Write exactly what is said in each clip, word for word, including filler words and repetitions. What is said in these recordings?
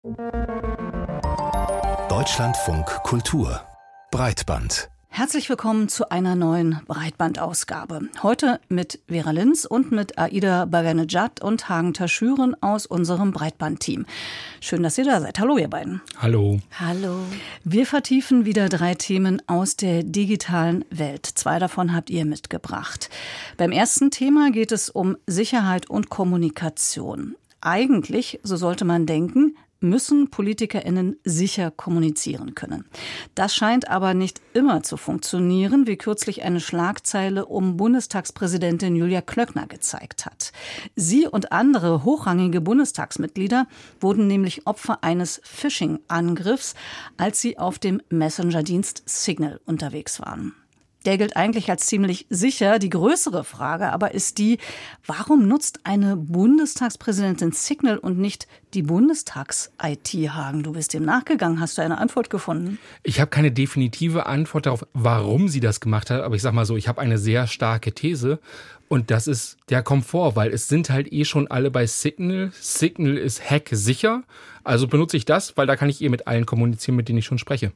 Deutschlandfunk Kultur Breitband. Herzlich willkommen zu einer neuen Breitbandausgabe. Heute mit Vera Linz und mit Aida Baganejad und Hagen Taschüren aus unserem Breitbandteam. Schön, dass ihr da seid. Hallo, ihr beiden. Hallo. Hallo. Wir vertiefen wieder drei Themen aus der digitalen Welt. Zwei davon habt ihr mitgebracht. Beim ersten Thema geht es um Sicherheit und Kommunikation. Eigentlich, so sollte man denken, müssen PolitikerInnen sicher kommunizieren können. Das scheint aber nicht immer zu funktionieren, wie kürzlich eine Schlagzeile um Bundestagspräsidentin Julia Klöckner gezeigt hat. Sie und andere hochrangige Bundestagsmitglieder wurden nämlich Opfer eines Phishing-Angriffs, als sie auf dem Messenger-Dienst Signal unterwegs waren. Der gilt eigentlich als ziemlich sicher. Die größere Frage aber ist die, warum nutzt eine Bundestagspräsidentin Signal und nicht die Bundestags-I T, Hagen? Du bist dem nachgegangen. Hast du eine Antwort gefunden? Ich habe keine definitive Antwort darauf, warum sie das gemacht hat. Aber ich sag mal so, ich habe eine sehr starke These. Und das ist der Komfort, weil es sind halt eh schon alle bei Signal. Signal ist hacksicher. Also benutze ich das, weil da kann ich eh mit allen kommunizieren, mit denen ich schon spreche.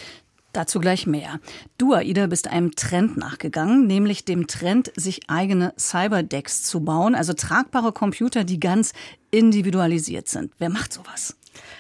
Dazu gleich mehr. Du, Aida, bist einem Trend nachgegangen, nämlich dem Trend, sich eigene Cyberdecks zu bauen, also tragbare Computer, die ganz individualisiert sind. Wer macht sowas?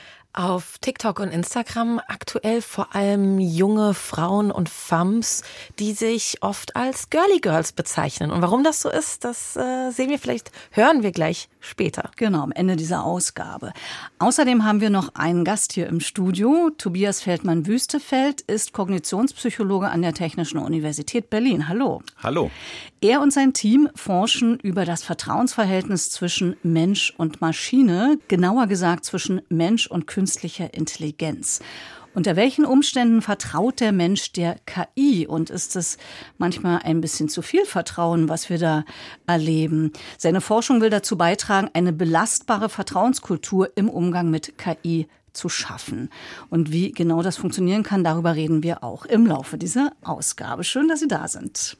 Auf TikTok und Instagram aktuell vor allem junge Frauen und Femmes, die sich oft als Girly Girls bezeichnen. Und warum das so ist, das äh, sehen wir vielleicht, hören wir gleich später. Genau, am Ende dieser Ausgabe. Außerdem haben wir noch einen Gast hier im Studio. Tobias Feldmann-Wüstefeld ist Kognitionspsychologe an der Technischen Universität Berlin. Hallo. Hallo. Er und sein Team forschen über das Vertrauensverhältnis zwischen Mensch und Maschine, genauer gesagt zwischen Mensch und künstlicher Intelligenz. Unter welchen Umständen vertraut der Mensch der K I? Und ist es manchmal ein bisschen zu viel Vertrauen, was wir da erleben? Seine Forschung will dazu beitragen, eine belastbare Vertrauenskultur im Umgang mit K I zu schaffen. Und wie genau das funktionieren kann, darüber reden wir auch im Laufe dieser Ausgabe. Schön, dass Sie da sind.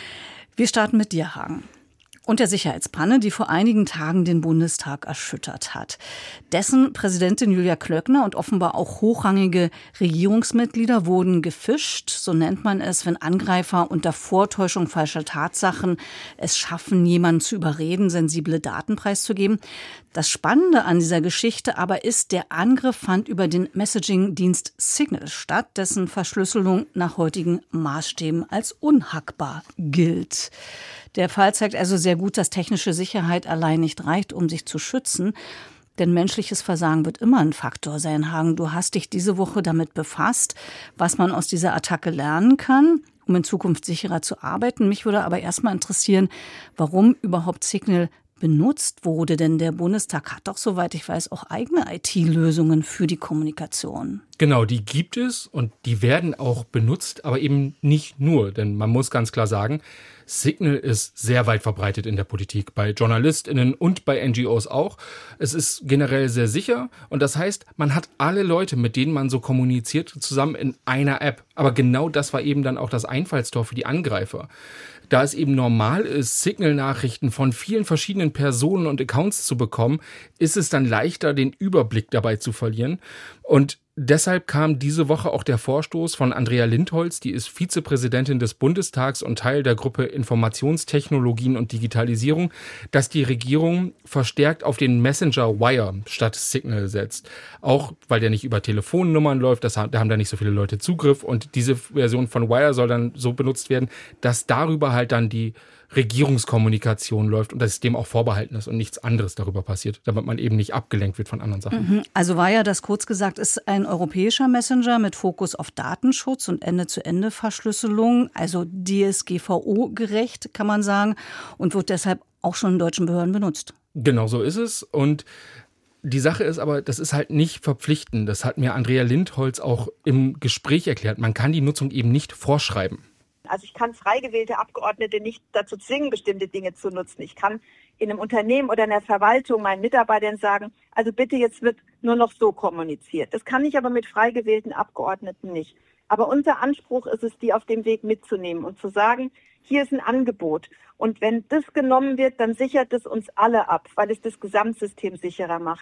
Wir starten mit dir, Hagen. Und der Sicherheitspanne, die vor einigen Tagen den Bundestag erschüttert hat. Dessen Präsidentin Julia Klöckner und offenbar auch hochrangige Regierungsmitglieder wurden gefischt, so nennt man es, wenn Angreifer unter Vortäuschung falscher Tatsachen es schaffen, jemanden zu überreden, sensible Daten preiszugeben. Das Spannende an dieser Geschichte aber ist, der Angriff fand über den Messaging-Dienst Signal statt, dessen Verschlüsselung nach heutigen Maßstäben als unhackbar gilt. Der Fall zeigt also sehr gut, dass technische Sicherheit allein nicht reicht, um sich zu schützen. Denn menschliches Versagen wird immer ein Faktor sein. Hagen, du hast dich diese Woche damit befasst, was man aus dieser Attacke lernen kann, um in Zukunft sicherer zu arbeiten. Mich würde aber erstmal interessieren, warum überhaupt Signal benutzt wurde. Denn der Bundestag hat doch, soweit ich weiß, auch eigene I T-Lösungen für die Kommunikation. Genau, die gibt es und die werden auch benutzt, aber eben nicht nur. Denn man muss ganz klar sagen, Signal ist sehr weit verbreitet in der Politik, bei JournalistInnen und bei N G Os auch. Es ist generell sehr sicher und das heißt, man hat alle Leute, mit denen man so kommuniziert, zusammen in einer App. Aber genau das war eben dann auch das Einfallstor für die Angreifer. Da es eben normal ist, Signal-Nachrichten von vielen verschiedenen Personen und Accounts zu bekommen, ist es dann leichter, den Überblick dabei zu verlieren. Und deshalb kam diese Woche auch der Vorstoß von Andrea Lindholz, die ist Vizepräsidentin des Bundestags und Teil der Gruppe Informationstechnologien und Digitalisierung, dass die Regierung verstärkt auf den Messenger Wire statt Signal setzt. Auch weil der nicht über Telefonnummern läuft, das, da haben da nicht so viele Leute Zugriff und diese Version von Wire soll dann so benutzt werden, dass darüber halt dann die Regierungskommunikation läuft und dass es dem auch vorbehalten ist und nichts anderes darüber passiert, damit man eben nicht abgelenkt wird von anderen Sachen. Also war ja das kurz gesagt, ist ein europäischer Messenger mit Fokus auf Datenschutz und Ende-zu-Ende-Verschlüsselung, also D S G V O-gerecht, kann man sagen, und wird deshalb auch schon in deutschen Behörden benutzt. Genau so ist es und die Sache ist aber, das ist halt nicht verpflichtend. Das hat mir Andrea Lindholz auch im Gespräch erklärt. Man kann die Nutzung eben nicht vorschreiben. Also ich kann frei gewählte Abgeordnete nicht dazu zwingen, bestimmte Dinge zu nutzen. Ich kann in einem Unternehmen oder in der Verwaltung meinen Mitarbeitern sagen, also bitte, jetzt wird nur noch so kommuniziert. Das kann ich aber mit frei gewählten Abgeordneten nicht. Aber unser Anspruch ist es, die auf dem Weg mitzunehmen und zu sagen, hier ist ein Angebot. Und wenn das genommen wird, dann sichert es uns alle ab, weil es das Gesamtsystem sicherer macht.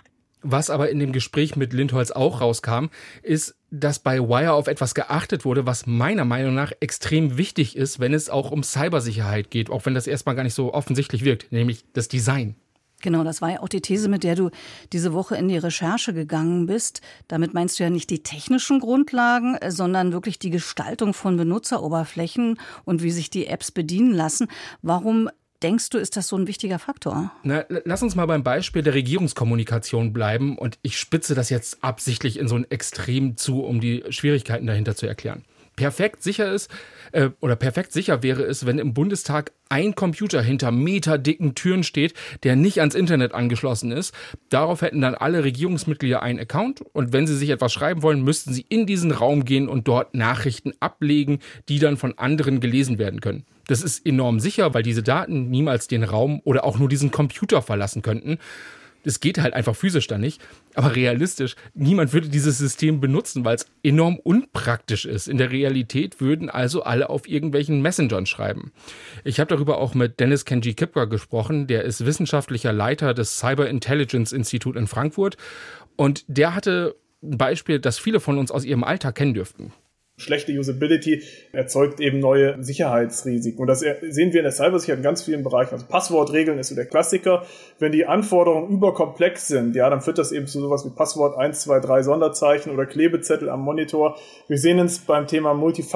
Was aber in dem Gespräch mit Lindholz auch rauskam, ist, dass bei Wire auf etwas geachtet wurde, was meiner Meinung nach extrem wichtig ist, wenn es auch um Cybersicherheit geht, auch wenn das erstmal gar nicht so offensichtlich wirkt, nämlich das Design. Genau, das war ja auch die These, mit der du diese Woche in die Recherche gegangen bist. Damit meinst du ja nicht die technischen Grundlagen, sondern wirklich die Gestaltung von Benutzeroberflächen und wie sich die Apps bedienen lassen. Warum denkst du, ist das so ein wichtiger Faktor? Na, lass uns mal beim Beispiel der Regierungskommunikation bleiben und ich spitze das jetzt absichtlich in so ein Extrem zu, um die Schwierigkeiten dahinter zu erklären. Perfekt sicher ist, äh, oder perfekt sicher wäre es, wenn im Bundestag ein Computer hinter meterdicken Türen steht, der nicht ans Internet angeschlossen ist. Darauf hätten dann alle Regierungsmitglieder einen Account und wenn sie sich etwas schreiben wollen, müssten sie in diesen Raum gehen und dort Nachrichten ablegen, die dann von anderen gelesen werden können. Das ist enorm sicher, weil diese Daten niemals den Raum oder auch nur diesen Computer verlassen könnten. Es geht halt einfach physisch dann nicht. Aber realistisch, niemand würde dieses System benutzen, weil es enorm unpraktisch ist. In der Realität würden also alle auf irgendwelchen Messengern schreiben. Ich habe darüber auch mit Dennis Kenji-Kipka gesprochen. Der ist wissenschaftlicher Leiter des Cyber Intelligence Institute in Frankfurt. Und der hatte ein Beispiel, das viele von uns aus ihrem Alltag kennen dürften. Schlechte Usability erzeugt eben neue Sicherheitsrisiken. Und das sehen wir in der Cybersicherheit in ganz vielen Bereichen. Also Passwortregeln ist so der Klassiker. Wenn die Anforderungen überkomplex sind, ja, dann führt das eben zu sowas wie Passwort eins, zwei, drei Sonderzeichen oder Klebezettel am Monitor. Wir sehen es beim Thema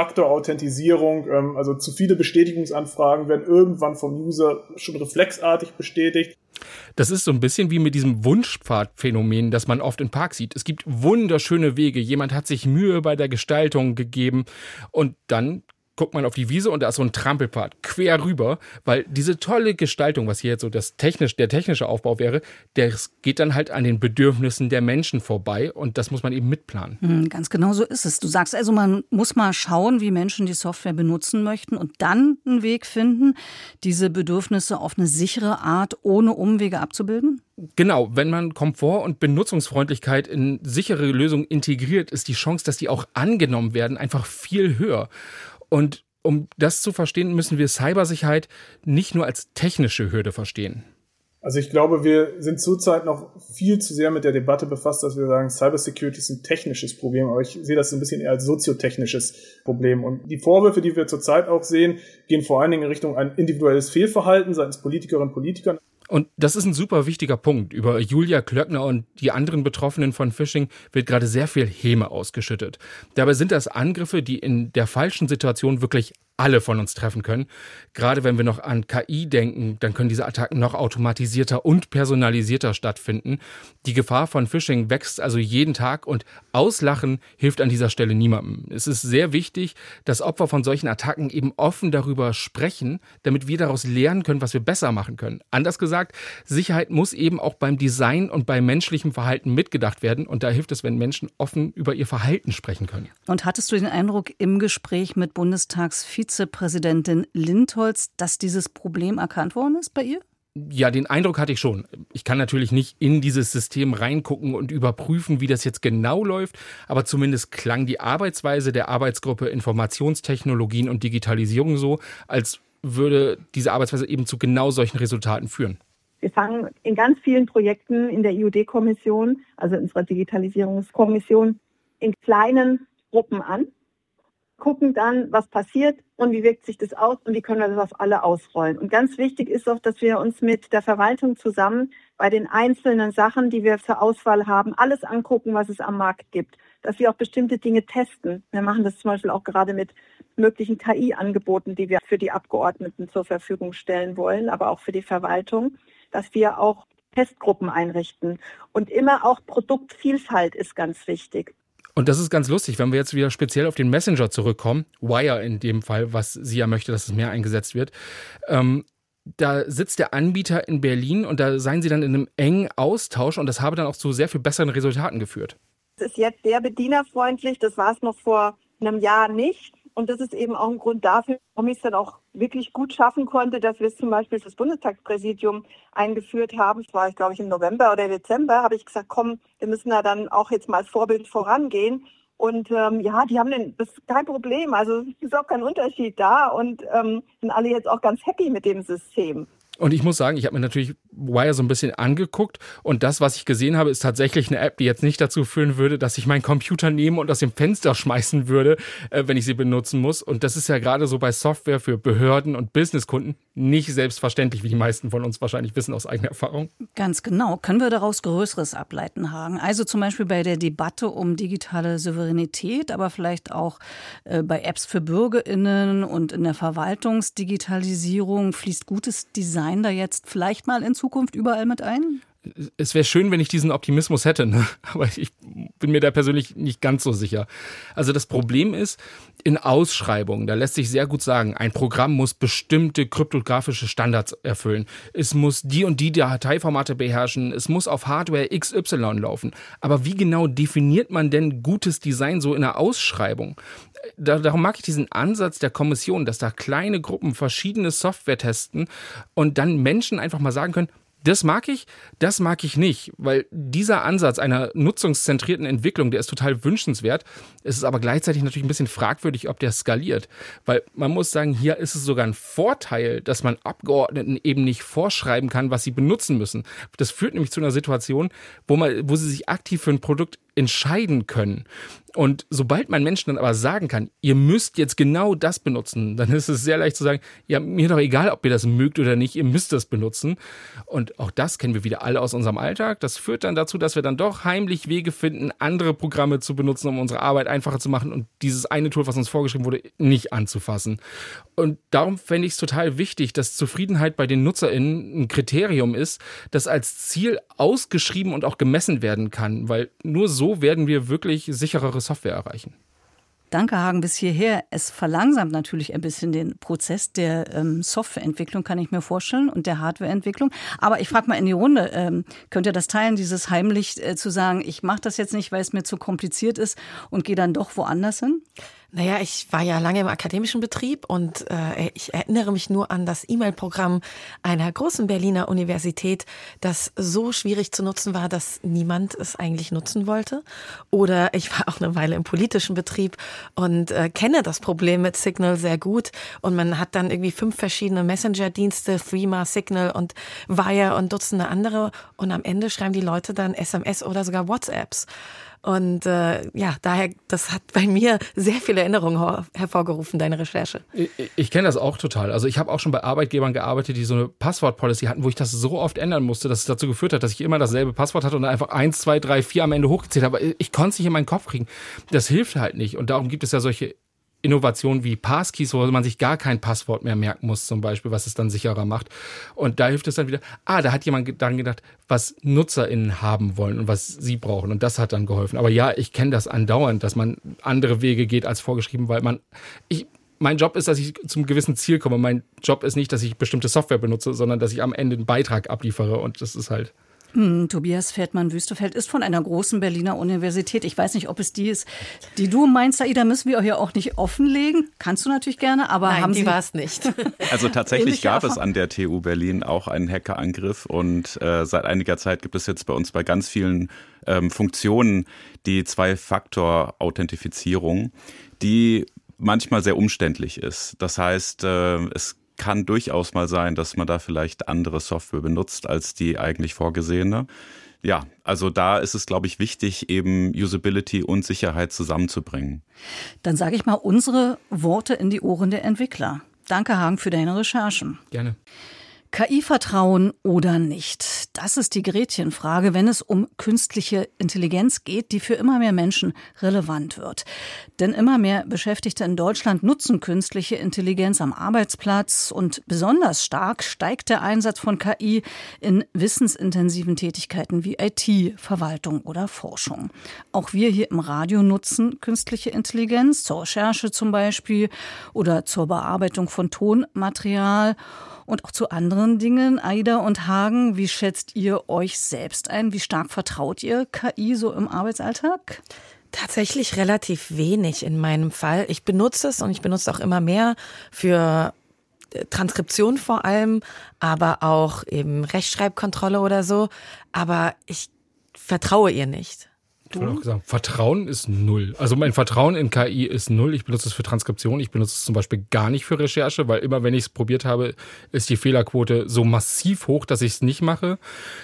Multifaktor-Authentisierung. Also zu viele Bestätigungsanfragen werden irgendwann vom User schon reflexartig bestätigt. Das ist so ein bisschen wie mit diesem Wunschpfadphänomen, das man oft im Park sieht. Es gibt wunderschöne Wege, jemand hat sich Mühe bei der Gestaltung gegeben und dann guckt man auf die Wiese und da ist so ein Trampelpfad quer rüber, weil diese tolle Gestaltung, was hier jetzt so das technisch, der technische Aufbau wäre, der geht dann halt an den Bedürfnissen der Menschen vorbei und das muss man eben mitplanen. Mhm, ganz genau so ist es. Du sagst also, man muss mal schauen, wie Menschen die Software benutzen möchten und dann einen Weg finden, diese Bedürfnisse auf eine sichere Art ohne Umwege abzubilden? Genau, wenn man Komfort und Benutzungsfreundlichkeit in sichere Lösungen integriert, ist die Chance, dass die auch angenommen werden, einfach viel höher. Und um das zu verstehen, müssen wir Cybersicherheit nicht nur als technische Hürde verstehen. Also ich glaube, wir sind zurzeit noch viel zu sehr mit der Debatte befasst, dass wir sagen, Cybersecurity ist ein technisches Problem, aber ich sehe das ein bisschen eher als soziotechnisches Problem. Und die Vorwürfe, die wir zurzeit auch sehen, gehen vor allen Dingen in Richtung ein individuelles Fehlverhalten seitens Politikerinnen und Politikern. Und das ist ein super wichtiger Punkt. Über Julia Klöckner und die anderen Betroffenen von Phishing wird gerade sehr viel Häme ausgeschüttet. Dabei sind das Angriffe, die in der falschen Situation wirklich alle von uns treffen können. Gerade wenn wir noch an K I denken, dann können diese Attacken noch automatisierter und personalisierter stattfinden. Die Gefahr von Phishing wächst also jeden Tag und Auslachen hilft an dieser Stelle niemandem. Es ist sehr wichtig, dass Opfer von solchen Attacken eben offen darüber sprechen, damit wir daraus lernen können, was wir besser machen können. Anders gesagt, Sicherheit muss eben auch beim Design und bei menschlichem Verhalten mitgedacht werden und da hilft es, wenn Menschen offen über ihr Verhalten sprechen können. Und hattest du den Eindruck im Gespräch mit Bundestagsvizepräsidentin Lindholz, dass dieses Problem erkannt worden ist bei ihr? Ja, den Eindruck hatte ich schon. Ich kann natürlich nicht in dieses System reingucken und überprüfen, wie das jetzt genau läuft, aber zumindest klang die Arbeitsweise der Arbeitsgruppe Informationstechnologien und Digitalisierung so, als würde diese Arbeitsweise eben zu genau solchen Resultaten führen. Wir fangen in ganz vielen Projekten in der I U D-Kommission, also in unserer Digitalisierungskommission, in kleinen Gruppen an, gucken dann, was passiert und wie wirkt sich das aus und wie können wir das auf alle ausrollen. Und ganz wichtig ist auch, dass wir uns mit der Verwaltung zusammen bei den einzelnen Sachen, die wir zur Auswahl haben, alles angucken, was es am Markt gibt. Dass wir auch bestimmte Dinge testen. Wir machen das zum Beispiel auch gerade mit möglichen K I-Angeboten, die wir für die Abgeordneten zur Verfügung stellen wollen, aber auch für die Verwaltung, dass wir auch Testgruppen einrichten. Und immer auch Produktvielfalt ist ganz wichtig. Und das ist ganz lustig, wenn wir jetzt wieder speziell auf den Messenger zurückkommen, Wire in dem Fall, was sie ja möchte, dass es mehr eingesetzt wird. Ähm, da sitzt der Anbieter in Berlin und da seien sie dann in einem engen Austausch und das habe dann auch zu sehr viel besseren Resultaten geführt. Es ist jetzt sehr bedienerfreundlich, das war es noch vor einem Jahr nicht. Und das ist eben auch ein Grund dafür, warum ich es dann auch wirklich gut schaffen konnte, dass wir es zum Beispiel für das Bundestagspräsidium eingeführt haben. Das war, ich glaube ich, im November oder Dezember, habe ich gesagt, komm, wir müssen da dann auch jetzt mal als Vorbild vorangehen. Und ähm, ja, die haben den, das ist kein Problem. Also es ist auch kein Unterschied da und ähm, sind alle jetzt auch ganz happy mit dem System. Und ich muss sagen, ich habe mir natürlich Wire so ein bisschen angeguckt und das, was ich gesehen habe, ist tatsächlich eine App, die jetzt nicht dazu führen würde, dass ich meinen Computer nehme und aus dem Fenster schmeißen würde, äh, wenn ich sie benutzen muss. Und das ist ja gerade so bei Software für Behörden und Businesskunden nicht selbstverständlich, wie die meisten von uns wahrscheinlich wissen aus eigener Erfahrung. Ganz genau. Können wir daraus Größeres ableiten, Hagen? Also zum Beispiel bei der Debatte um digitale Souveränität, aber vielleicht auch äh, bei Apps für BürgerInnen und in der Verwaltungsdigitalisierung. Fließt gutes Design da jetzt vielleicht mal in Zukunft überall mit ein? Es wäre schön, wenn ich diesen Optimismus hätte, ne? Aber ich bin mir da persönlich nicht ganz so sicher. Also das Problem ist, in Ausschreibungen, da lässt sich sehr gut sagen, ein Programm muss bestimmte kryptografische Standards erfüllen. Es muss die und die Dateiformate beherrschen, es muss auf Hardware X Y laufen. Aber wie genau definiert man denn gutes Design so in einer Ausschreibung? Da, darum mag ich diesen Ansatz der Kommission, dass da kleine Gruppen verschiedene Software testen und dann Menschen einfach mal sagen können, das mag ich, das mag ich nicht, weil dieser Ansatz einer nutzungszentrierten Entwicklung, der ist total wünschenswert. Es ist aber gleichzeitig natürlich ein bisschen fragwürdig, ob der skaliert, weil man muss sagen, hier ist es sogar ein Vorteil, dass man Abgeordneten eben nicht vorschreiben kann, was sie benutzen müssen. Das führt nämlich zu einer Situation, wo man, wo sie sich aktiv für ein Produkt entscheiden können. Und sobald man Menschen dann aber sagen kann, ihr müsst jetzt genau das benutzen, dann ist es sehr leicht zu sagen, ja, mir doch egal, ob ihr das mögt oder nicht, ihr müsst das benutzen. Und auch das kennen wir wieder alle aus unserem Alltag. Das führt dann dazu, dass wir dann doch heimlich Wege finden, andere Programme zu benutzen, um unsere Arbeit einfacher zu machen und dieses eine Tool, was uns vorgeschrieben wurde, nicht anzufassen. Und darum fände ich es total wichtig, dass Zufriedenheit bei den NutzerInnen ein Kriterium ist, das als Ziel ausgeschrieben und auch gemessen werden kann, weil nur so werden wir wirklich sicherere Software erreichen. Danke, Hagen, bis hierher. Es verlangsamt natürlich ein bisschen den Prozess der ähm, Softwareentwicklung, kann ich mir vorstellen, und der Hardwareentwicklung. Aber ich frage mal in die Runde, ähm, könnt ihr das teilen, dieses heimlich äh, zu sagen, ich mache das jetzt nicht, weil es mir zu kompliziert ist und gehe dann doch woanders hin? Naja, ich war ja lange im akademischen Betrieb und äh, ich erinnere mich nur an das E-Mail-Programm einer großen Berliner Universität, das so schwierig zu nutzen war, dass niemand es eigentlich nutzen wollte. Oder ich war auch eine Weile im politischen Betrieb und äh, kenne das Problem mit Signal sehr gut. Und man hat dann irgendwie fünf verschiedene Messenger-Dienste, Threema, Signal und Wire und Dutzende andere. Und am Ende schreiben die Leute dann S M S oder sogar WhatsApps. Und äh, ja, daher, das hat bei mir sehr viele Erinnerungen her- hervorgerufen, deine Recherche. Ich, ich kenne das auch total. Also ich habe auch schon bei Arbeitgebern gearbeitet, die so eine Passwort-Policy hatten, wo ich das so oft ändern musste, dass es dazu geführt hat, dass ich immer dasselbe Passwort hatte und dann einfach eins, zwei, drei, vier am Ende hochgezählt habe. Aber ich konnte es nicht in meinen Kopf kriegen. Das hilft halt nicht. Und darum gibt es ja solche Innovationen wie Passkeys, wo man sich gar kein Passwort mehr merken muss, zum Beispiel, was es dann sicherer macht. Und da hilft es dann wieder, ah, da hat jemand daran gedacht, was NutzerInnen haben wollen und was sie brauchen. Und das hat dann geholfen. Aber ja, ich kenne das andauernd, dass man andere Wege geht als vorgeschrieben, weil man, ich, mein Job ist, dass ich zum gewissen Ziel komme. Mein Job ist nicht, dass ich bestimmte Software benutze, sondern dass ich am Ende einen Beitrag abliefere. Und das ist halt... Hm, Tobias Feldmann-Wüstefeld ist von einer großen Berliner Universität. Ich weiß nicht, ob es die ist, die du meinst, Saida, müssen wir hier auch nicht offenlegen. Kannst du natürlich gerne, aber Nein, haben die Sie... war es nicht. Also tatsächlich gab Erfahrung? es an der T U Berlin auch einen Hackerangriff und äh, seit einiger Zeit gibt es jetzt bei uns bei ganz vielen ähm, Funktionen die Zwei-Faktor-Authentifizierung, die manchmal sehr umständlich ist. Das heißt, äh, es kann durchaus mal sein, dass man da vielleicht andere Software benutzt als die eigentlich vorgesehene. Ja, also da ist es, glaube ich, wichtig, eben Usability und Sicherheit zusammenzubringen. Dann sage ich mal unsere Worte in die Ohren der Entwickler. Danke, Hagen, für deine Recherchen. Gerne. K I-Vertrauen oder nicht? Das ist die Gretchenfrage, wenn es um künstliche Intelligenz geht, die für immer mehr Menschen relevant wird. Denn immer mehr Beschäftigte in Deutschland nutzen künstliche Intelligenz am Arbeitsplatz und besonders stark steigt der Einsatz von K I in wissensintensiven Tätigkeiten wie I T, Verwaltung oder Forschung. Auch wir hier im Radio nutzen künstliche Intelligenz zur Recherche zum Beispiel oder zur Bearbeitung von Tonmaterial. Und auch zu anderen Dingen. Aida und Hagen, wie schätzt ihr euch selbst ein? Wie stark vertraut ihr K I so im Arbeitsalltag? Tatsächlich relativ wenig in meinem Fall. Ich benutze es und ich benutze auch immer mehr für Transkription vor allem, aber auch eben Rechtschreibkontrolle oder so. Aber ich vertraue ihr nicht. Ich wollte auch sagen, Vertrauen ist null. Also mein Vertrauen in K I ist null. Ich benutze es für Transkription. Ich benutze es zum Beispiel gar nicht für Recherche, weil immer, wenn ich es probiert habe, ist die Fehlerquote so massiv hoch, dass ich es nicht mache.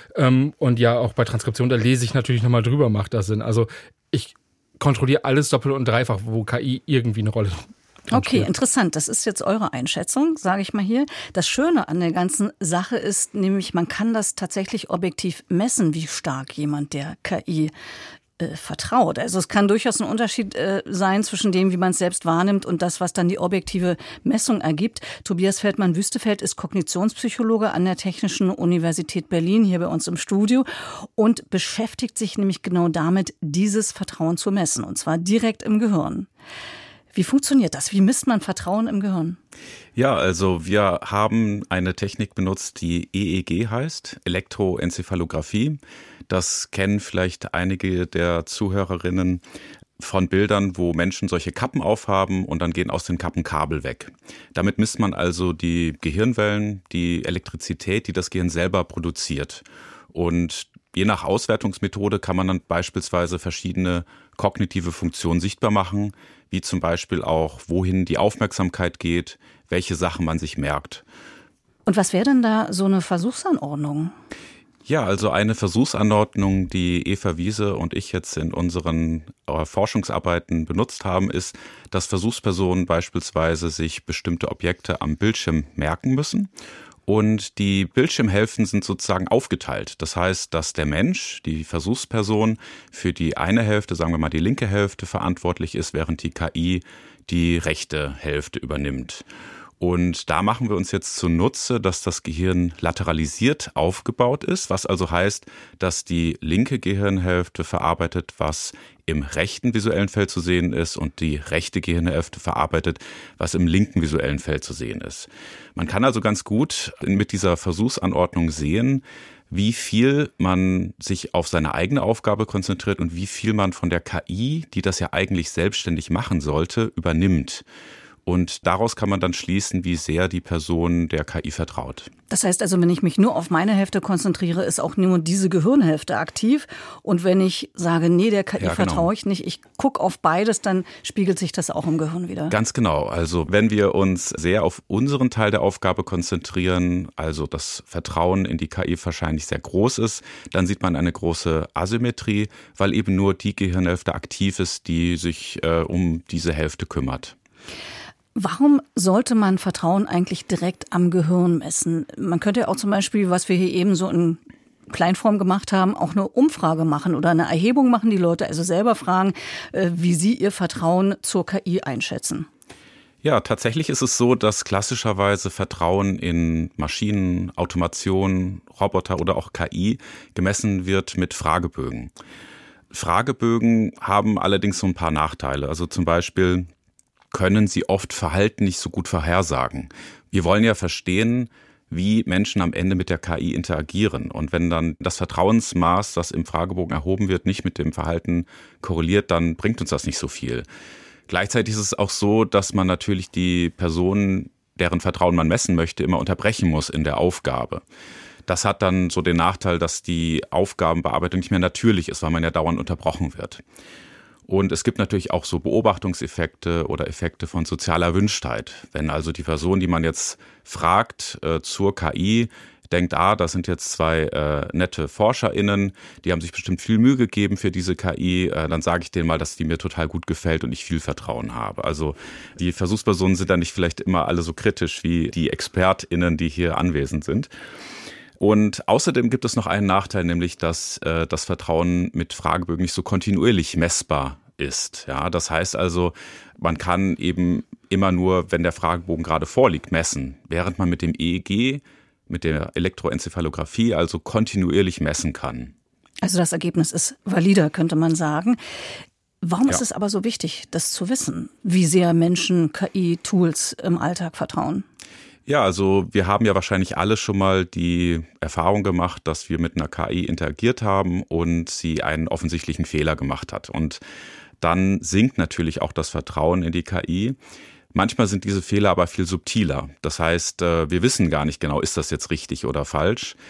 Und ja, auch bei Transkription, da lese ich natürlich nochmal drüber, macht das Sinn. Also ich kontrolliere alles doppelt und dreifach, wo K I irgendwie eine Rolle spielt. Okay, interessant. Das ist jetzt eure Einschätzung, sage ich mal hier. Das Schöne an der ganzen Sache ist nämlich, man kann das tatsächlich objektiv messen, wie stark jemand der K I äh, vertraut. Also es kann durchaus ein Unterschied äh, sein zwischen dem, wie man es selbst wahrnimmt und das, was dann die objektive Messung ergibt. Tobias Feldmann-Wüstefeld ist Kognitionspsychologe an der Technischen Universität Berlin, hier bei uns im Studio, und beschäftigt sich nämlich genau damit, dieses Vertrauen zu messen, und zwar direkt im Gehirn. Wie funktioniert das? Wie misst man Vertrauen im Gehirn? Ja, also wir haben eine Technik benutzt, die E E G heißt, Elektroenzephalographie. Das kennen vielleicht einige der Zuhörerinnen von Bildern, wo Menschen solche Kappen aufhaben und dann gehen aus den Kappen Kabel weg. Damit misst man also die Gehirnwellen, die Elektrizität, die das Gehirn selber produziert. Und je nach Auswertungsmethode kann man dann beispielsweise verschiedene kognitive Funktionen sichtbar machen, wie zum Beispiel auch, wohin die Aufmerksamkeit geht, welche Sachen man sich merkt. Und was wäre denn da so eine Versuchsanordnung? Ja, also eine Versuchsanordnung, die Eva Wiese und ich jetzt in unseren Forschungsarbeiten benutzt haben, ist, dass Versuchspersonen beispielsweise sich bestimmte Objekte am Bildschirm merken müssen. Und die Bildschirmhälften sind sozusagen aufgeteilt. Das heißt, dass der Mensch, die Versuchsperson, für die eine Hälfte, sagen wir mal die linke Hälfte, verantwortlich ist, während die K I die rechte Hälfte übernimmt. Und da machen wir uns jetzt zunutze, dass das Gehirn lateralisiert aufgebaut ist, was also heißt, dass die linke Gehirnhälfte verarbeitet, was im rechten visuellen Feld zu sehen ist, und die rechte Gehirnhälfte verarbeitet, was im linken visuellen Feld zu sehen ist. Man kann also ganz gut mit dieser Versuchsanordnung sehen, wie viel man sich auf seine eigene Aufgabe konzentriert und wie viel man von der K I, die das ja eigentlich selbstständig machen sollte, übernimmt. Und daraus kann man dann schließen, wie sehr die Person der K I vertraut. Das heißt also, wenn ich mich nur auf meine Hälfte konzentriere, ist auch nur diese Gehirnhälfte aktiv. Und wenn ich sage, nee, der K I ja, vertraue genau. ich nicht, ich gucke auf beides, dann spiegelt sich das auch im Gehirn wieder. Ganz genau. Also wenn wir uns sehr auf unseren Teil der Aufgabe konzentrieren, also das Vertrauen in die K I wahrscheinlich sehr groß ist, dann sieht man eine große Asymmetrie, weil eben nur die Gehirnhälfte aktiv ist, die sich äh, um diese Hälfte kümmert. Warum sollte man Vertrauen eigentlich direkt am Gehirn messen? Man könnte ja auch zum Beispiel, was wir hier eben so in Kleinform gemacht haben, auch eine Umfrage machen oder eine Erhebung machen, die Leute also selber fragen, wie sie ihr Vertrauen zur K I einschätzen. Ja, tatsächlich ist es so, dass klassischerweise Vertrauen in Maschinen, Automation, Roboter oder auch K I gemessen wird mit Fragebögen. Fragebögen haben allerdings so ein paar Nachteile. Also zum Beispiel können sie oft Verhalten nicht so gut vorhersagen. Wir wollen ja verstehen, wie Menschen am Ende mit der K I interagieren. Und wenn dann das Vertrauensmaß, das im Fragebogen erhoben wird, nicht mit dem Verhalten korreliert, dann bringt uns das nicht so viel. Gleichzeitig ist es auch so, dass man natürlich die Personen, deren Vertrauen man messen möchte, immer unterbrechen muss in der Aufgabe. Das hat dann so den Nachteil, dass die Aufgabenbearbeitung nicht mehr natürlich ist, weil man ja dauernd unterbrochen wird. Und es gibt natürlich auch so Beobachtungseffekte oder Effekte von sozialer Erwünschtheit. Wenn also die Person, die man jetzt fragt äh, zur K I, denkt, ah, das sind jetzt zwei äh, nette ForscherInnen, die haben sich bestimmt viel Mühe gegeben für diese K I, äh, dann sage ich denen mal, dass die mir total gut gefällt und ich viel Vertrauen habe. Also die Versuchspersonen sind dann nicht vielleicht immer alle so kritisch wie die ExpertInnen, die hier anwesend sind. Und außerdem gibt es noch einen Nachteil, nämlich dass äh, das Vertrauen mit Fragebögen nicht so kontinuierlich messbar ist. Ja, das heißt also, man kann eben immer nur, wenn der Fragebogen gerade vorliegt, messen, während man mit dem E E G, mit der Elektroenzephalographie also kontinuierlich messen kann. Also das Ergebnis ist valider, könnte man sagen. Warum Ja. ist es aber so wichtig, das zu wissen, wie sehr Menschen K I-Tools im Alltag vertrauen? Ja, also wir haben ja wahrscheinlich alle schon mal die Erfahrung gemacht, dass wir mit einer K I interagiert haben und sie einen offensichtlichen Fehler gemacht hat. Und dann sinkt natürlich auch das Vertrauen in die K I. Manchmal sind diese Fehler aber viel subtiler. Das heißt, wir wissen gar nicht genau, ist das jetzt richtig oder falsch.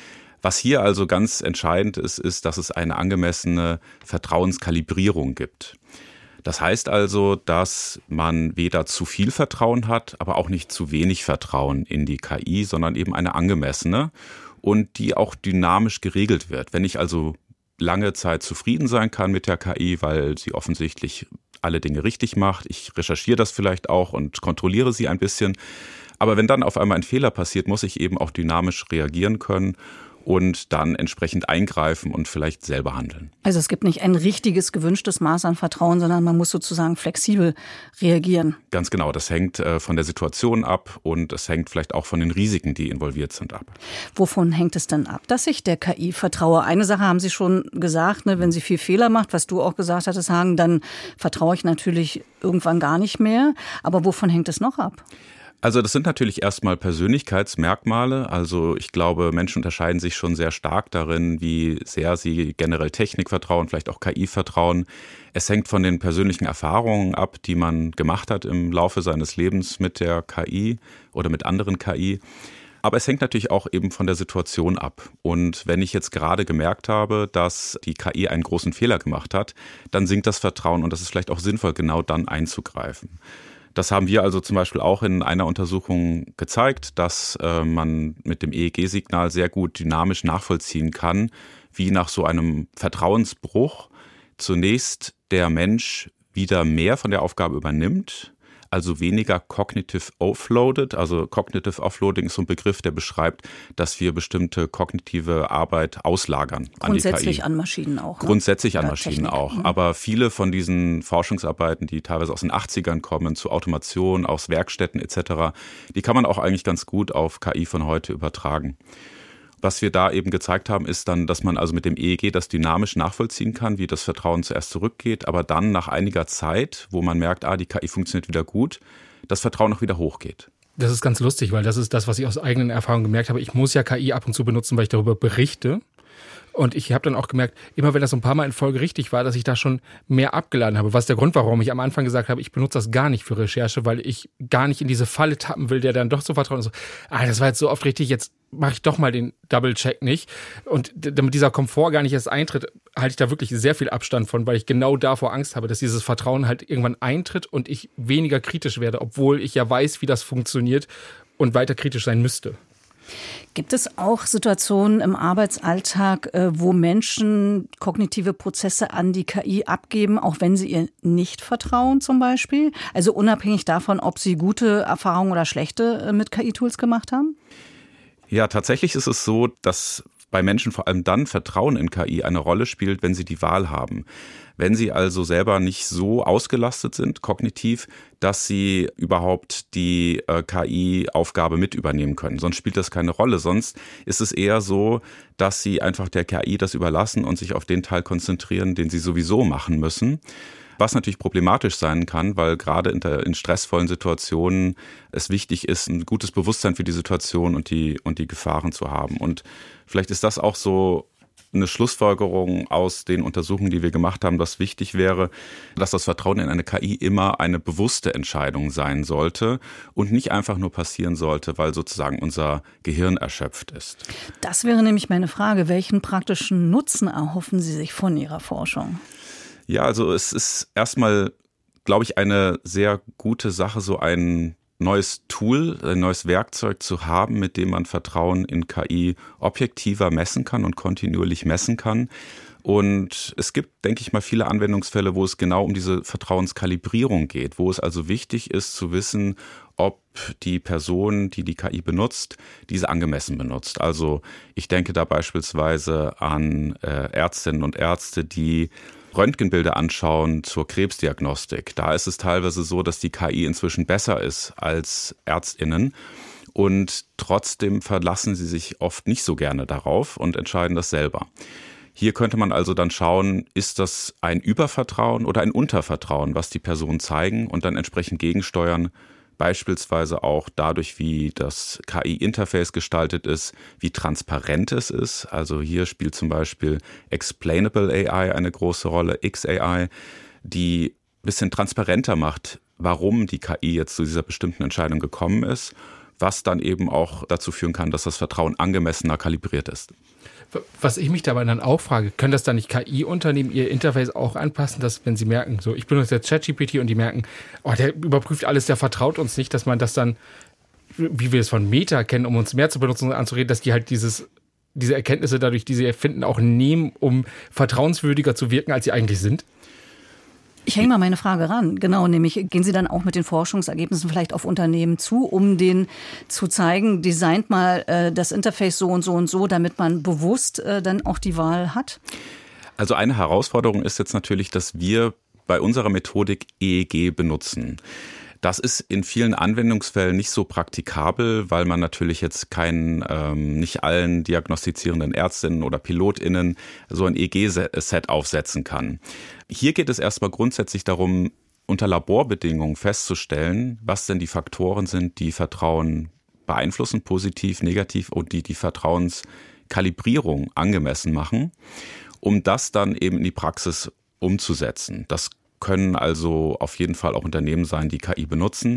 Was hier also ganz entscheidend ist, ist, dass es eine angemessene Vertrauenskalibrierung gibt. Das heißt also, dass man weder zu viel Vertrauen hat, aber auch nicht zu wenig Vertrauen in die K I, sondern eben eine angemessene und die auch dynamisch geregelt wird. Wenn ich also lange Zeit zufrieden sein kann mit der K I, weil sie offensichtlich alle Dinge richtig macht, ich recherchiere das vielleicht auch und kontrolliere sie ein bisschen, aber wenn dann auf einmal ein Fehler passiert, muss ich eben auch dynamisch reagieren können und dann entsprechend eingreifen und vielleicht selber handeln. Also es gibt nicht ein richtiges, gewünschtes Maß an Vertrauen, sondern man muss sozusagen flexibel reagieren. Ganz genau, das hängt äh, von der Situation ab und es hängt vielleicht auch von den Risiken, die involviert sind, ab. Wovon hängt es denn ab, dass ich der K I vertraue? Eine Sache haben Sie schon gesagt, ne, wenn sie viel Fehler macht, was du auch gesagt hattest, Hagen, dann vertraue ich natürlich irgendwann gar nicht mehr. Aber wovon hängt es noch ab? Also das sind natürlich erstmal Persönlichkeitsmerkmale. Also ich glaube, Menschen unterscheiden sich schon sehr stark darin, wie sehr sie generell Technik vertrauen, vielleicht auch K I vertrauen. Es hängt von den persönlichen Erfahrungen ab, die man gemacht hat im Laufe seines Lebens mit der K I oder mit anderen K I. Aber es hängt natürlich auch eben von der Situation ab. Und wenn ich jetzt gerade gemerkt habe, dass die K I einen großen Fehler gemacht hat, dann sinkt das Vertrauen und das ist vielleicht auch sinnvoll, genau dann einzugreifen. Das haben wir also zum Beispiel auch in einer Untersuchung gezeigt, dass äh, man mit dem E E G-Signal sehr gut dynamisch nachvollziehen kann, wie nach so einem Vertrauensbruch zunächst der Mensch wieder mehr von der Aufgabe übernimmt, also weniger cognitive offloaded. Also cognitive offloading ist so ein Begriff, der beschreibt, dass wir bestimmte kognitive Arbeit auslagern an die K I. Grundsätzlich an Maschinen auch. Ne? Grundsätzlich an Oder Maschinen Technik. auch. Mhm. Aber viele von diesen Forschungsarbeiten, die teilweise aus den achtzigern kommen, zu Automation, aus Werkstätten et cetera, die kann man auch eigentlich ganz gut auf K I von heute übertragen. Was wir da eben gezeigt haben, ist dann, dass man also mit dem E E G das dynamisch nachvollziehen kann, wie das Vertrauen zuerst zurückgeht, aber dann nach einiger Zeit, wo man merkt, ah, die K I funktioniert wieder gut, das Vertrauen auch wieder hochgeht. Das ist ganz lustig, weil das ist das, was ich aus eigenen Erfahrungen gemerkt habe. Ich muss ja K I ab und zu benutzen, weil ich darüber berichte. Und ich habe dann auch gemerkt, immer wenn das so ein paar Mal in Folge richtig war, dass ich da schon mehr abgeladen habe. Was ist der Grund, warum ich am Anfang gesagt habe, ich benutze das gar nicht für Recherche, weil ich gar nicht in diese Falle tappen will, der dann doch so vertraut und so, ah, das war jetzt so oft richtig, jetzt mache ich doch mal den Double-Check nicht. Und damit dieser Komfort gar nicht erst eintritt, halte ich da wirklich sehr viel Abstand von, weil ich genau davor Angst habe, dass dieses Vertrauen halt irgendwann eintritt und ich weniger kritisch werde, obwohl ich ja weiß, wie das funktioniert und weiter kritisch sein müsste. Gibt es auch Situationen im Arbeitsalltag, wo Menschen kognitive Prozesse an die K I abgeben, auch wenn sie ihr nicht vertrauen zum Beispiel? Also unabhängig davon, ob sie gute Erfahrungen oder schlechte mit K I-Tools gemacht haben? Ja, tatsächlich ist es so, dass bei Menschen vor allem dann Vertrauen in K I eine Rolle spielt, wenn sie die Wahl haben. Wenn sie also selber nicht so ausgelastet sind, kognitiv, dass sie überhaupt die äh, K I-Aufgabe mit übernehmen können. Sonst spielt das keine Rolle. Sonst ist es eher so, dass sie einfach der K I das überlassen und sich auf den Teil konzentrieren, den sie sowieso machen müssen. Was natürlich problematisch sein kann, weil gerade in, der, in stressvollen Situationen es wichtig ist, ein gutes Bewusstsein für die Situation und die, und die Gefahren zu haben. Und vielleicht ist das auch so eine Schlussfolgerung aus den Untersuchungen, die wir gemacht haben, dass wichtig wäre, dass das Vertrauen in eine K I immer eine bewusste Entscheidung sein sollte und nicht einfach nur passieren sollte, weil sozusagen unser Gehirn erschöpft ist. Das wäre nämlich meine Frage. Welchen praktischen Nutzen erhoffen Sie sich von Ihrer Forschung? Ja, also es ist erstmal, glaube ich, eine sehr gute Sache, so ein neues Tool, ein neues Werkzeug zu haben, mit dem man Vertrauen in K I objektiver messen kann und kontinuierlich messen kann. Und es gibt, denke ich mal, viele Anwendungsfälle, wo es genau um diese Vertrauenskalibrierung geht, wo es also wichtig ist zu wissen, ob die Person, die die K I benutzt, diese angemessen benutzt. Also ich denke da beispielsweise an äh, Ärztinnen und Ärzte, die Röntgenbilder anschauen zur Krebsdiagnostik. Da ist es teilweise so, dass die K I inzwischen besser ist als ÄrztInnen und trotzdem verlassen sie sich oft nicht so gerne darauf und entscheiden das selber. Hier könnte man also dann schauen, ist das ein Übervertrauen oder ein Untervertrauen, was die Personen zeigen und dann entsprechend gegensteuern, beispielsweise auch dadurch, wie das K I-Interface gestaltet ist, wie transparent es ist. Also hier spielt zum Beispiel Explainable A I eine große Rolle, X A I, die ein bisschen transparenter macht, warum die K I jetzt zu dieser bestimmten Entscheidung gekommen ist, was dann eben auch dazu führen kann, dass das Vertrauen angemessener kalibriert ist. Was ich mich dabei dann auch frage, können das dann nicht K I-Unternehmen ihr Interface auch anpassen, dass wenn sie merken, so ich benutze jetzt ChatGPT und die merken, oh, der überprüft alles, der vertraut uns nicht, dass man das dann, wie wir es von Meta kennen, um uns mehr zu benutzen und anzureden, dass die halt dieses, diese Erkenntnisse dadurch, die sie erfinden, auch nehmen, um vertrauenswürdiger zu wirken, als sie eigentlich sind? Ich hänge mal meine Frage ran. Genau, nämlich gehen Sie dann auch mit den Forschungsergebnissen vielleicht auf Unternehmen zu, um denen zu zeigen, designt mal äh, das Interface so und so und so, damit man bewusst äh, dann auch die Wahl hat? Also eine Herausforderung ist jetzt natürlich, dass wir bei unserer Methodik E E G benutzen. Das ist in vielen Anwendungsfällen nicht so praktikabel, weil man natürlich jetzt keinen, ähm, nicht allen diagnostizierenden Ärztinnen oder PilotInnen so ein E E G-Set aufsetzen kann. Hier geht es erstmal grundsätzlich darum, unter Laborbedingungen festzustellen, was denn die Faktoren sind, die Vertrauen beeinflussen, positiv, negativ, und die die Vertrauenskalibrierung angemessen machen, um das dann eben in die Praxis umzusetzen. Das können also auf jeden Fall auch Unternehmen sein, die K I benutzen.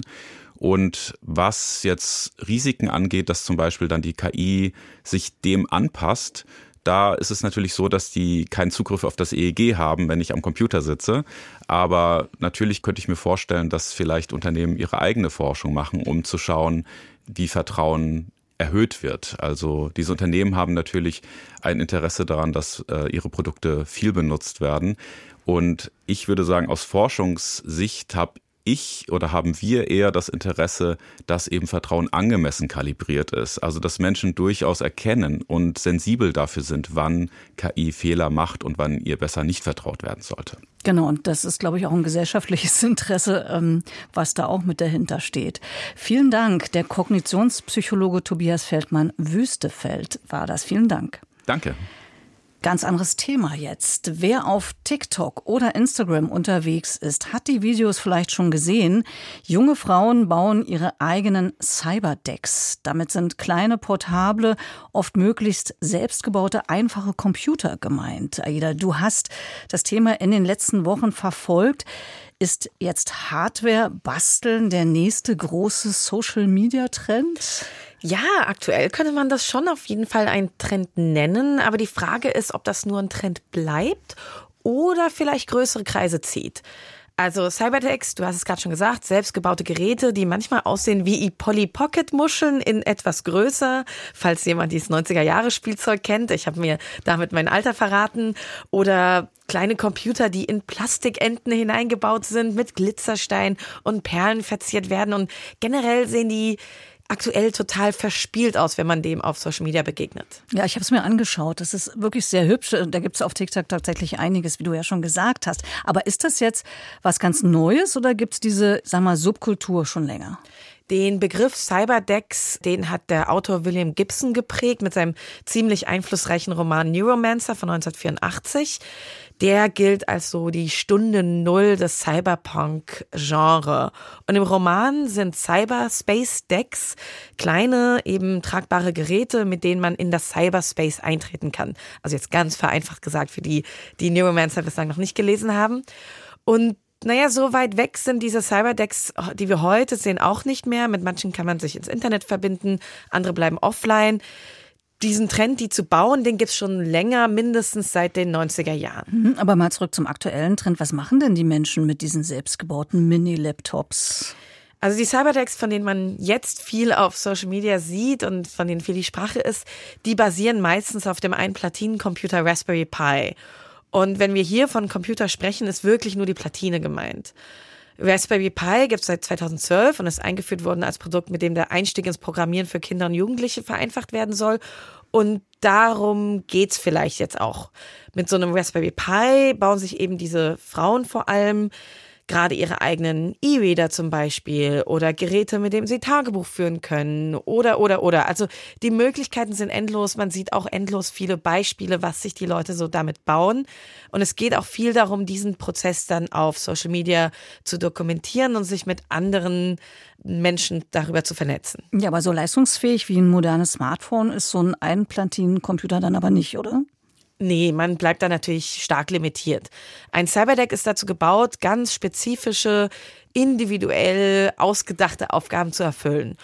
Und was jetzt Risiken angeht, dass zum Beispiel dann die K I sich dem anpasst, da ist es natürlich so, dass die keinen Zugriff auf das E E G haben, wenn ich am Computer sitze. Aber natürlich könnte ich mir vorstellen, dass vielleicht Unternehmen ihre eigene Forschung machen, um zu schauen, wie Vertrauen erhöht wird. Also diese Unternehmen haben natürlich ein Interesse daran, dass äh, ihre Produkte viel benutzt werden. Und ich würde sagen, aus Forschungssicht habe ich oder haben wir eher das Interesse, dass eben Vertrauen angemessen kalibriert ist. Also dass Menschen durchaus erkennen und sensibel dafür sind, wann K I Fehler macht und wann ihr besser nicht vertraut werden sollte. Genau, und das ist, glaube ich, auch ein gesellschaftliches Interesse, was da auch mit dahinter steht. Vielen Dank. Der Kognitionspsychologe Tobias Feldmann-Wüstefeld war das. Vielen Dank. Danke. Ganz anderes Thema jetzt. Wer auf TikTok oder Instagram unterwegs ist, hat die Videos vielleicht schon gesehen. Junge Frauen bauen ihre eigenen Cyberdecks. Damit sind kleine, portable, oft möglichst selbstgebaute, einfache Computer gemeint. Aida, du hast das Thema in den letzten Wochen verfolgt. Ist jetzt Hardware-Basteln der nächste große Social-Media-Trend? Ja, aktuell könnte man das schon auf jeden Fall einen Trend nennen. Aber die Frage ist, ob das nur ein Trend bleibt oder vielleicht größere Kreise zieht. Also Cyberdecks, du hast es gerade schon gesagt, selbstgebaute Geräte, die manchmal aussehen wie Polly Pocket Muscheln in etwas größer, falls jemand dieses neunziger-Jahre-Spielzeug kennt. Ich habe mir damit mein Alter verraten. Oder kleine Computer, die in Plastikenten hineingebaut sind, mit Glitzerstein und Perlen verziert werden. Und generell sehen die aktuell total verspielt aus, wenn man dem auf Social Media begegnet. Ja, ich habe es mir angeschaut. Das ist wirklich sehr hübsch. Da gibt es auf TikTok tatsächlich einiges, wie du ja schon gesagt hast. Aber ist das jetzt was ganz Neues oder gibt es diese, sag mal, Subkultur schon länger? Den Begriff Cyberdecks, den hat der Autor William Gibson geprägt mit seinem ziemlich einflussreichen Roman Neuromancer von neunzehnhundertvierundachtzig. Der gilt als so die Stunde Null des Cyberpunk-Genre. Und im Roman sind Cyberspace-Decks kleine, eben tragbare Geräte, mit denen man in das Cyberspace eintreten kann. Also jetzt ganz vereinfacht gesagt für die, die Neuromancer bislang noch nicht gelesen haben. Und naja, so weit weg sind diese Cyberdecks, die wir heute sehen, auch nicht mehr. Mit manchen kann man sich ins Internet verbinden, andere bleiben offline. Diesen Trend, die zu bauen, den gibt's schon länger, mindestens seit den neunziger Jahren. Aber mal zurück zum aktuellen Trend. Was machen denn die Menschen mit diesen selbstgebauten Mini-Laptops? Also die Cyberdecks, von denen man jetzt viel auf Social Media sieht und von denen viel die Sprache ist, die basieren meistens auf dem Ein-Platinen-Computer Raspberry Pi. Und wenn wir hier von Computer sprechen, ist wirklich nur die Platine gemeint. Raspberry Pi gibt es seit zweitausendzwölf und ist eingeführt worden als Produkt, mit dem der Einstieg ins Programmieren für Kinder und Jugendliche vereinfacht werden soll. Und darum geht's vielleicht jetzt auch. Mit so einem Raspberry Pi bauen sich eben diese Frauen vor allem gerade ihre eigenen E-Reader zum Beispiel oder Geräte, mit denen sie Tagebuch führen können oder, oder, oder. Also die Möglichkeiten sind endlos. Man sieht auch endlos viele Beispiele, was sich die Leute so damit bauen. Und es geht auch viel darum, diesen Prozess dann auf Social Media zu dokumentieren und sich mit anderen Menschen darüber zu vernetzen. Ja, aber so leistungsfähig wie ein modernes Smartphone ist so ein Einplatinencomputer dann aber nicht, oder? Nee, man bleibt da natürlich stark limitiert. Ein Cyberdeck ist dazu gebaut, ganz spezifische, individuell ausgedachte Aufgaben zu erfüllen.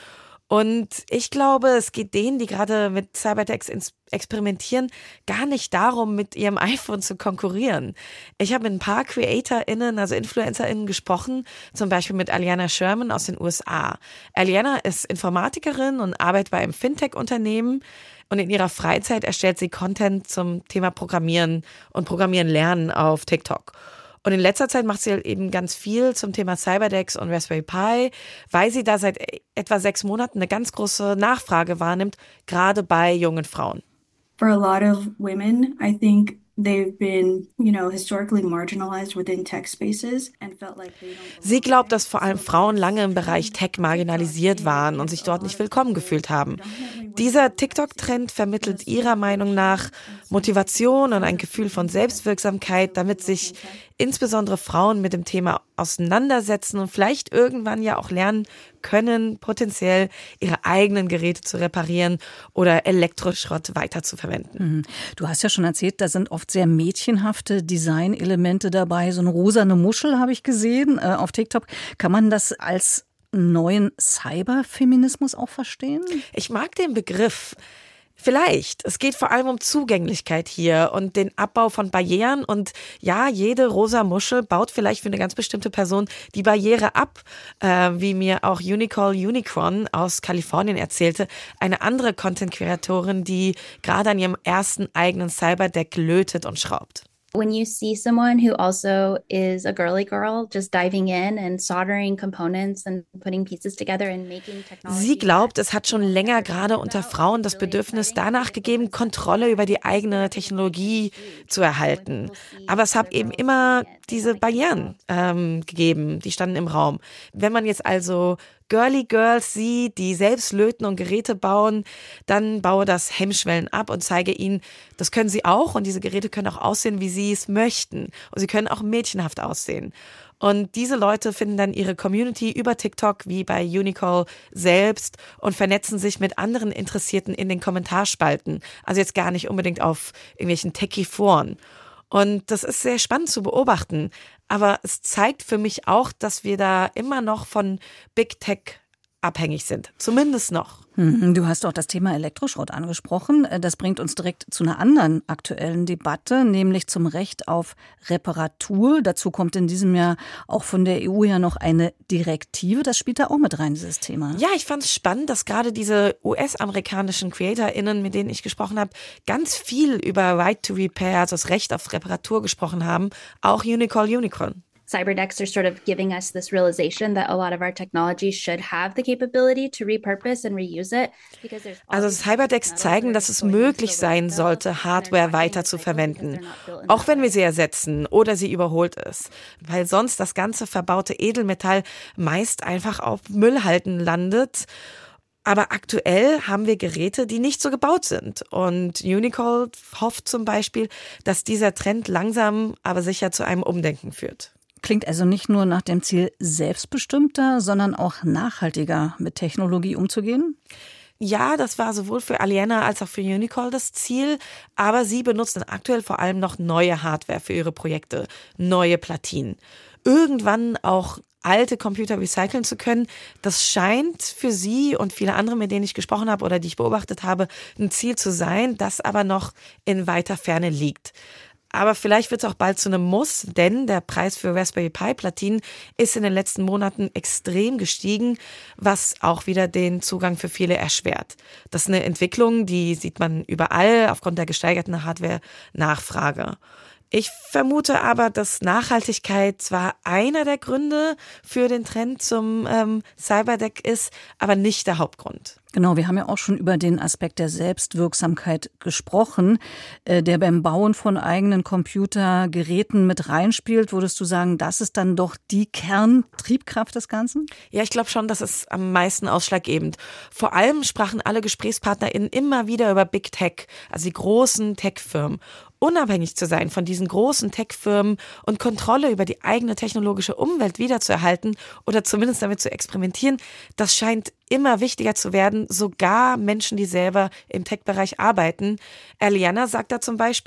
Und ich glaube, es geht denen, die gerade mit Cybertext experimentieren, gar nicht darum, mit ihrem iPhone zu konkurrieren. Ich habe mit ein paar CreatorInnen, also InfluencerInnen gesprochen, zum Beispiel mit Aliana Sherman aus den U S A. Aliana ist Informatikerin und arbeitet bei einem Fintech-Unternehmen. Und in ihrer Freizeit erstellt sie Content zum Thema Programmieren und Programmieren lernen auf TikTok. Und in letzter Zeit macht sie halt eben ganz viel zum Thema Cyberdex und Raspberry Pi, weil sie da seit etwa sechs Monaten eine ganz große Nachfrage wahrnimmt, gerade bei jungen Frauen. For a lot of women, I think they've been, you know, historically marginalized within tech spaces and felt like they don't. Sie glaubt, dass vor allem Frauen lange im Bereich Tech marginalisiert waren und sich dort nicht willkommen gefühlt haben. Dieser TikTok-Trend vermittelt ihrer Meinung nach Motivation und ein Gefühl von Selbstwirksamkeit, damit sich insbesondere Frauen mit dem Thema auseinandersetzen und vielleicht irgendwann ja auch lernen können, potenziell ihre eigenen Geräte zu reparieren oder Elektroschrott weiter zu verwenden. Du hast ja schon erzählt, da sind oft sehr mädchenhafte Designelemente dabei. So eine rosane Muschel habe ich gesehen äh, auf TikTok. Kann man das als neuen Cyberfeminismus auch verstehen? Ich mag den Begriff. Vielleicht. Es geht vor allem um Zugänglichkeit hier und den Abbau von Barrieren. Und ja, jede rosa Muschel baut vielleicht für eine ganz bestimmte Person die Barriere ab, äh, wie mir auch Unicole Unicorn aus Kalifornien erzählte. Eine andere Content-Kreatorin, die gerade an ihrem ersten eigenen Cyberdeck lötet und schraubt. When you see someone who also is a girly girl, just diving in and soldering components and putting pieces together and making technology. Sie glaubt, es hat schon länger gerade unter Frauen das Bedürfnis danach gegeben, Kontrolle über die eigene Technologie zu erhalten. Aber es hat eben immer diese Barrieren ähm, gegeben, die standen im Raum. Wenn man jetzt also Girly Girls sieht, die selbst löten und Geräte bauen, dann baue das Hemmschwellen ab und zeige ihnen, das können sie auch und diese Geräte können auch aussehen, wie sie es möchten. Und sie können auch mädchenhaft aussehen. Und diese Leute finden dann ihre Community über TikTok, wie bei Unicole selbst, und vernetzen sich mit anderen Interessierten in den Kommentarspalten. Also jetzt gar nicht unbedingt auf irgendwelchen Techie-Foren. Und das ist sehr spannend zu beobachten. Aber es zeigt für mich auch, dass wir da immer noch von Big Tech abhängig sind. Zumindest noch. Du hast auch das Thema Elektroschrott angesprochen. Das bringt uns direkt zu einer anderen aktuellen Debatte, nämlich zum Recht auf Reparatur. Dazu kommt in diesem Jahr auch von der E U ja noch eine Direktive. Das spielt da auch mit rein, dieses Thema. Ja, ich fand es spannend, dass gerade diese U S-amerikanischen CreatorInnen, mit denen ich gesprochen habe, ganz viel über Right to Repair, also das Recht auf Reparatur gesprochen haben. Auch Unicole Unicorn. Cyberdecks are sort of giving us this realization that a lot of our technology should have the capability to repurpose and reuse it. Also Cyberdecks zeigen, dass es möglich sein sollte, Hardware weiter zu verwenden, auch wenn wir sie ersetzen oder sie überholt ist, weil sonst das ganze verbaute Edelmetall meist einfach auf Müllhalden landet. Aber aktuell haben wir Geräte, die nicht so gebaut sind. Und Unicole hofft zum Beispiel, dass dieser Trend langsam, aber sicher zu einem Umdenken führt. Klingt also nicht nur nach dem Ziel, selbstbestimmter, sondern auch nachhaltiger mit Technologie umzugehen? Ja, das war sowohl für Aliana als auch für Unicole das Ziel, aber sie benutzen aktuell vor allem noch neue Hardware für ihre Projekte, neue Platinen. Irgendwann auch alte Computer recyceln zu können, das scheint für sie und viele andere, mit denen ich gesprochen habe oder die ich beobachtet habe, ein Ziel zu sein, das aber noch in weiter Ferne liegt. Aber vielleicht wird es auch bald zu einem Muss, denn der Preis für Raspberry Pi Platinen ist in den letzten Monaten extrem gestiegen, was auch wieder den Zugang für viele erschwert. Das ist eine Entwicklung, die sieht man überall aufgrund der gesteigerten Hardware-Nachfrage. Ich vermute aber, dass Nachhaltigkeit zwar einer der Gründe für den Trend zum ähm, Cyberdeck ist, aber nicht der Hauptgrund. Genau, wir haben ja auch schon über den Aspekt der Selbstwirksamkeit gesprochen, äh, der beim Bauen von eigenen Computergeräten mit reinspielt. Würdest du sagen, das ist dann doch die Kerntriebkraft des Ganzen? Ja, ich glaube schon, das ist am meisten ausschlaggebend. Vor allem sprachen alle GesprächspartnerInnen immer wieder über Big Tech, also die großen Tech-Firmen. Unabhängig zu sein von diesen großen Tech-Firmen und Kontrolle über die eigene technologische Umwelt wiederzuerhalten oder zumindest damit zu experimentieren, das scheint immer wichtiger zu werden, sogar Menschen, die selber im Tech-Bereich arbeiten. Aliana sagt da zum Beispiel: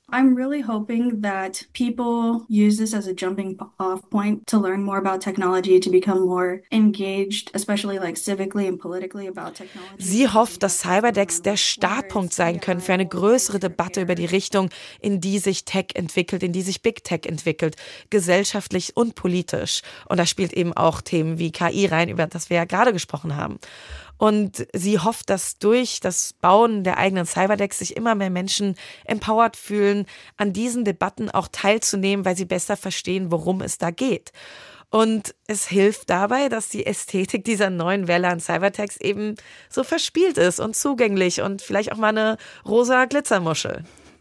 I'm really hoping that people use this as a jumping off point to learn more about technology, to become more engaged, especially like civically and politically about technology. Sie hofft, dass Cyberdecks der Startpunkt sein können für eine größere Debatte über die Richtung, in die sich Tech entwickelt, in die sich Big Tech entwickelt, gesellschaftlich und politisch. Und da spielt eben auch Themen wie K I rein, über das wir ja gerade gesprochen haben. Und sie hofft, dass durch das Bauen der eigenen Cyberdecks sich immer mehr Menschen empowered fühlen, an diesen Debatten auch teilzunehmen, weil sie besser verstehen, worum es da geht. Und es hilft dabei, dass die Ästhetik dieser neuen Welle an Cybertechs eben so verspielt ist und zugänglich und vielleicht auch mal eine rosa Glitzermuschel.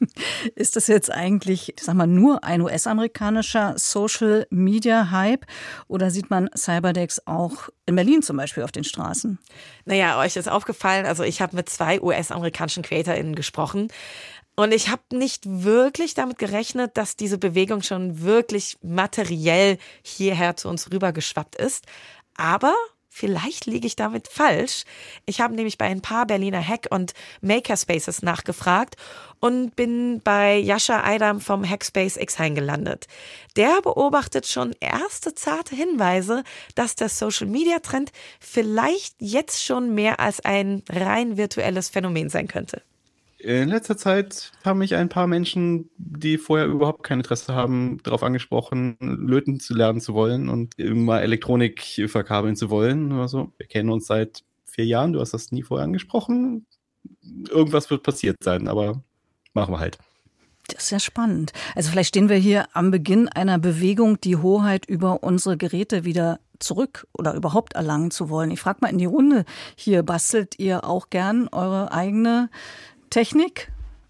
Ist das jetzt eigentlich, ich sag mal, nur ein U S-amerikanischer Social-Media-Hype oder sieht man Cyberdecks auch in Berlin zum Beispiel auf den Straßen? Naja, euch ist aufgefallen, also ich habe mit zwei U S-amerikanischen CreatorInnen gesprochen und ich habe nicht wirklich damit gerechnet, dass diese Bewegung schon wirklich materiell hierher zu uns rübergeschwappt ist. Aber vielleicht liege ich damit falsch. Ich habe nämlich bei ein paar Berliner Hack- und Makerspaces nachgefragt und bin bei Jascha Eidam vom Hackspace Xhain gelandet. Der beobachtet schon erste zarte Hinweise, dass der Social-Media-Trend vielleicht jetzt schon mehr als ein rein virtuelles Phänomen sein könnte. In letzter Zeit haben mich ein paar Menschen, die vorher überhaupt kein Interesse haben, darauf angesprochen, löten zu lernen zu wollen und immer Elektronik verkabeln zu wollen. Also, wir kennen uns seit vier Jahren, du hast das nie vorher angesprochen. Irgendwas wird passiert sein, aber machen wir halt. Das ist ja spannend. Also vielleicht stehen wir hier am Beginn einer Bewegung, die Hoheit über unsere Geräte wieder zurück oder überhaupt erlangen zu wollen. Ich frage mal in die Runde, hier bastelt ihr auch gern eure eigene Technik?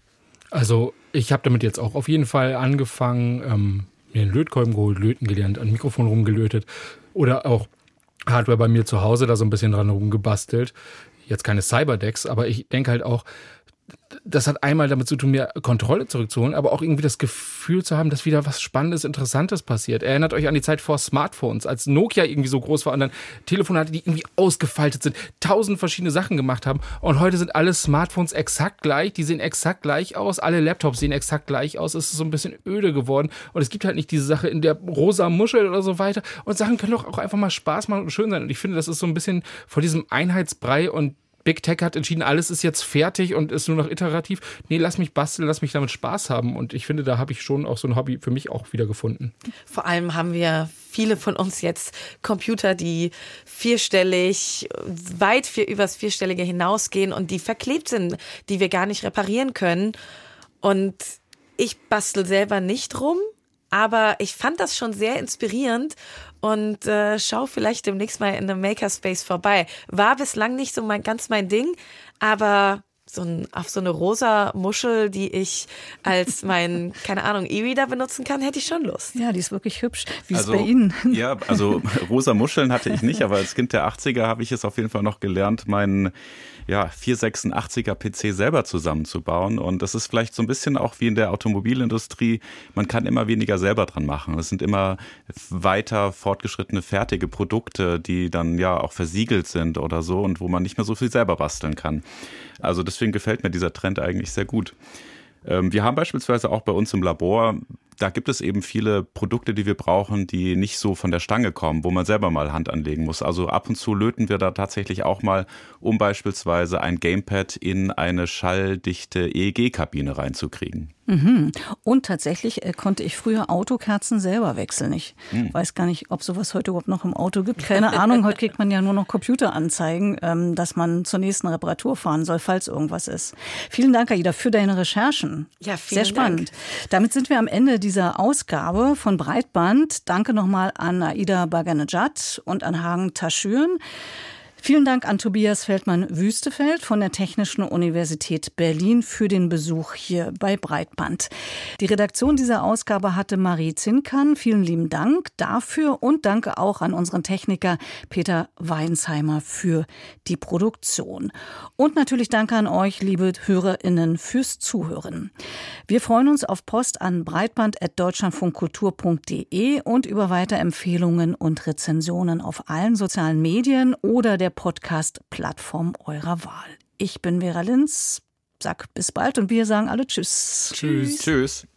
Also ich habe damit jetzt auch auf jeden Fall angefangen, ähm, mir einen Lötkolben geholt, löten gelernt, an Mikrofon rumgelötet oder auch Hardware bei mir zu Hause da so ein bisschen dran rumgebastelt. Jetzt keine Cyberdecks, aber ich denke halt auch, das hat einmal damit zu tun, mehr Kontrolle zurückzuholen, aber auch irgendwie das Gefühl zu haben, dass wieder was Spannendes, Interessantes passiert. Erinnert euch an die Zeit vor Smartphones, als Nokia irgendwie so groß war und dann Telefone hatte, die irgendwie ausgefaltet sind, tausend verschiedene Sachen gemacht haben. Und heute sind alle Smartphones exakt gleich, die sehen exakt gleich aus, alle Laptops sehen exakt gleich aus. Es ist so ein bisschen öde geworden und es gibt halt nicht diese Sache in der rosa Muschel oder so weiter. Und Sachen können doch auch einfach mal Spaß machen und schön sein. Und ich finde, das ist so ein bisschen vor diesem Einheitsbrei und Big Tech hat entschieden, alles ist jetzt fertig und ist nur noch iterativ. Nee, lass mich basteln, lass mich damit Spaß haben. Und ich finde, da habe ich schon auch so ein Hobby für mich auch wieder gefunden. Vor allem haben wir viele von uns jetzt Computer, die vierstellig, weit für übers Vierstellige hinausgehen und die verklebt sind, die wir gar nicht reparieren können. Und ich bastel selber nicht rum, aber ich fand das schon sehr inspirierend und äh, schau vielleicht demnächst mal in einem Makerspace vorbei. War bislang nicht so mein, ganz mein Ding, aber so ein, auf so eine rosa Muschel, die ich als mein, keine Ahnung, E-Reader benutzen kann, hätte ich schon Lust. Ja, die ist wirklich hübsch. Wie ist also, es bei Ihnen? Ja, also rosa Muscheln hatte ich nicht, aber als Kind der achtziger habe ich es auf jeden Fall noch gelernt, meinen ja, vierhundertsechsundachtziger P C selber zusammenzubauen. Und das ist vielleicht so ein bisschen auch wie in der Automobilindustrie. Man kann immer weniger selber dran machen. Es sind immer weiter fortgeschrittene, fertige Produkte, die dann ja auch versiegelt sind oder so und wo man nicht mehr so viel selber basteln kann. Also deswegen gefällt mir dieser Trend eigentlich sehr gut. Wir haben beispielsweise auch bei uns im Labor, da gibt es eben viele Produkte, die wir brauchen, die nicht so von der Stange kommen, wo man selber mal Hand anlegen muss. Also ab und zu löten wir da tatsächlich auch mal, um beispielsweise ein Gamepad in eine schalldichte E E G-Kabine reinzukriegen. Mhm. Und tatsächlich äh, konnte ich früher Autokerzen selber wechseln. Ich mhm. weiß gar nicht, ob sowas heute überhaupt noch im Auto gibt. Keine Ahnung, heute kriegt man ja nur noch Computeranzeigen, ähm, dass man zur nächsten Reparatur fahren soll, falls irgendwas ist. Vielen Dank, Aida, für deine Recherchen. Ja, vielen Sehr spannend. Dank. Damit sind wir am Ende dieser Ausgabe von Breitband. Danke nochmal an Aida Baghanejad und an Hagen Taschüren. Vielen Dank an Tobias Feldmann-Wüstefeld von der Technischen Universität Berlin für den Besuch hier bei Breitband. Die Redaktion dieser Ausgabe hatte Marie Zinkan. Vielen lieben Dank dafür und danke auch an unseren Techniker Peter Weinsheimer für die Produktion. Und natürlich danke an euch, liebe HörerInnen, fürs Zuhören. Wir freuen uns auf Post an breitband at deutschlandfunkkultur punkt de und über Weiterempfehlungen und Rezensionen auf allen sozialen Medien oder der Podcast-Plattform eurer Wahl. Ich bin Vera Linz. sag bis bald und wir sagen alle Tschüss. Tschüss. Tschüss.